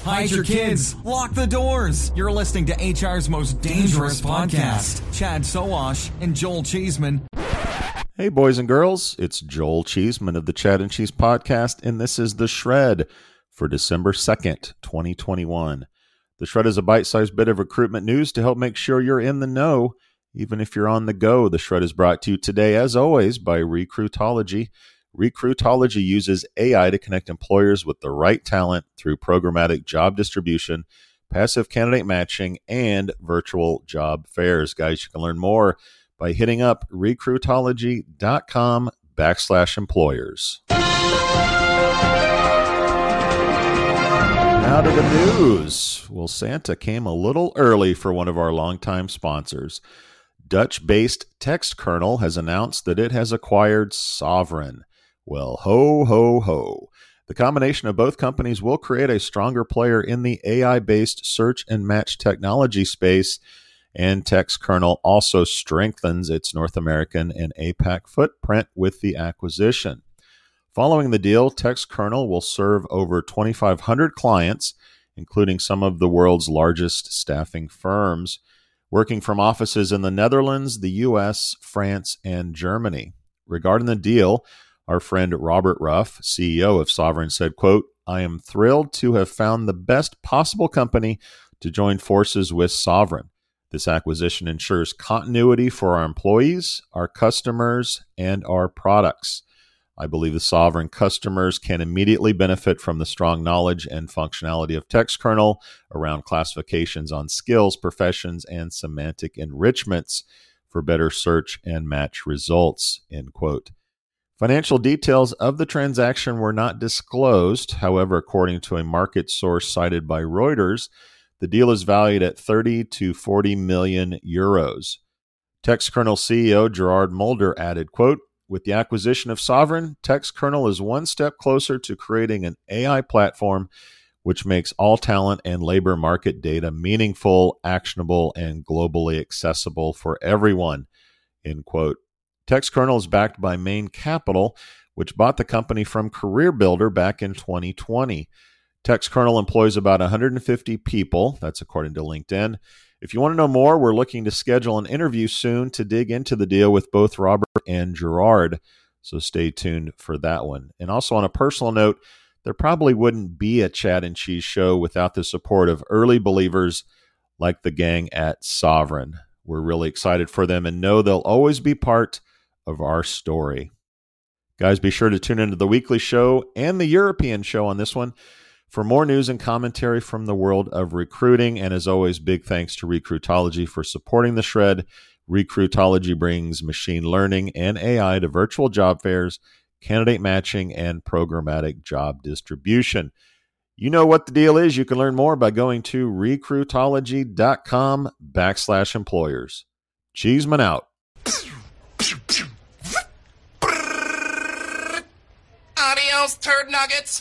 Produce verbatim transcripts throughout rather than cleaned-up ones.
hide your kids, lock the doors. You're listening to H R's most dangerous podcast. Chad Sowash and Joel Cheeseman. Hey, boys and girls, it's Joel Cheeseman of the Chad and Cheese Podcast, and this is The Shred for December second, twenty twenty-one. The Shred is a bite-sized bit of recruitment news to help make sure you're in the know, even if you're on the go. The Shred is brought to you today, as always, by Recruitology. Recruitology uses A I to connect employers with the right talent through programmatic job distribution, passive candidate matching, and virtual job fairs. Guys, you can learn more by hitting up recruitology.com backslash employers. Now to the news. Well, Santa came a little early for one of our longtime sponsors. Dutch-based TextKernel has announced that it has acquired Sovren. Well, ho, ho, ho. The combination of both companies will create a stronger player in the A I-based search and match technology space, and TextKernel also strengthens its North American and APAC footprint with the acquisition. Following the deal, TextKernel will serve over twenty-five hundred clients, including some of the world's largest staffing firms, working from offices in the Netherlands, the U S, France, and Germany. Regarding the deal, our friend Robert Ruff, C E O of Sovren, said, quote, "I am thrilled to have found the best possible company to join forces with Sovren. This acquisition ensures continuity for our employees, our customers, and our products. I believe the Sovren customers can immediately benefit from the strong knowledge and functionality of TextKernel around classifications on skills, professions, and semantic enrichments for better search and match results," end quote. Financial details of the transaction were not disclosed. However, according to a market source cited by Reuters, the deal is valued at thirty to forty million euros. TextKernel C E O Gerard Mulder added, quote, "With the acquisition of Sovren, TextKernel is one step closer to creating an A I platform which makes all talent and labor market data meaningful, actionable, and globally accessible for everyone," end quote. TextKernel is backed by Main Capital, which bought the company from CareerBuilder back in twenty twenty. TextKernel employs about one hundred fifty people. That's according to LinkedIn. If you want to know more, we're looking to schedule an interview soon to dig into the deal with both Robert and Gerard. So stay tuned for that one. And also on a personal note, there probably wouldn't be a Chad and Cheese show without the support of early believers like the gang at Sovren. We're really excited for them and know they'll always be part of our story. Guys, be sure to tune into the weekly show and the European show on this one for more news and commentary from the world of recruiting. And as always, big thanks to Recruitology for supporting the Shred. Recruitology brings machine learning and A I to virtual job fairs, candidate matching, and programmatic job distribution. You know what the deal is. You can learn more by going to recruitology.com backslash employers. Cheeseman out. Adios, turd nuggets.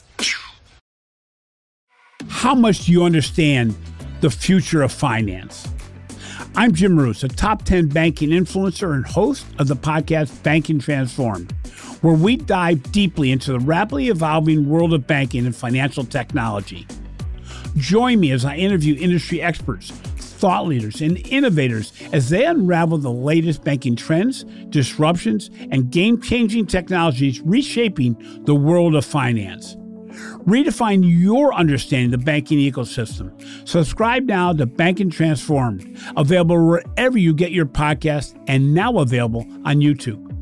How much do you understand the future of finance? I'm Jim Roos, a top ten banking influencer and host of the podcast Banking Transformed, where we dive deeply into the rapidly evolving world of banking and financial technology. Join me as I interview industry experts, thought leaders, and innovators as they unravel the latest banking trends, disruptions, and game-changing technologies reshaping the world of finance. Redefine your understanding of the banking ecosystem. Subscribe now to Banking Transformed, available wherever you get your podcasts and now available on YouTube.